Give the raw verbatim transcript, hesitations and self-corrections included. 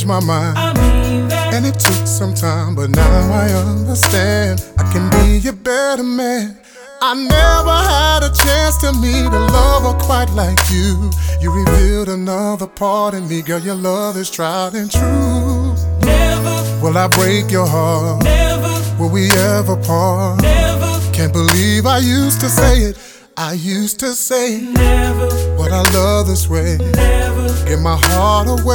changed my mind. I mean that. And it took some time, but now I understand I can be a better man. I never had a chance to meet a lover quite like you. You revealed another part in me, girl, your love is tried and true. Never, Will I break your heart? never, Will we ever part? never, Can't believe I used to say it. I used to say never, what I love this way. never. Give my heart away.